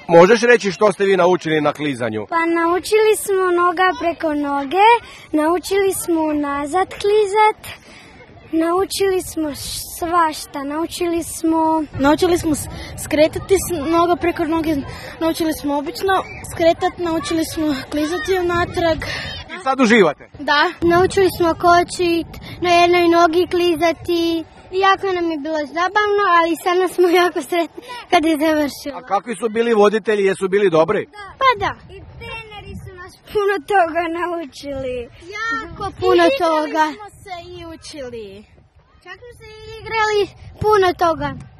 Možeš reći što ste vi naučili na klizanju? Pa naučili smo noga preko noge, naučili smo nazad klizat, naučili smo svašta, naučili smo skretati noga preko noge, naučili smo obično skretati, naučili smo klizati unatrag. I sad uživate? Da. Naučili smo kočit, na jednoj nogi klizati. Jako nam je bilo zabavno, ali sada smo jako sretni kad je završilo. A kakvi su bili voditelji, jesu bili dobri? Pa da. I treneri su nas puno toga naučili. Jako puno toga. Smo se i učili. Čak smo se i igrali puno toga.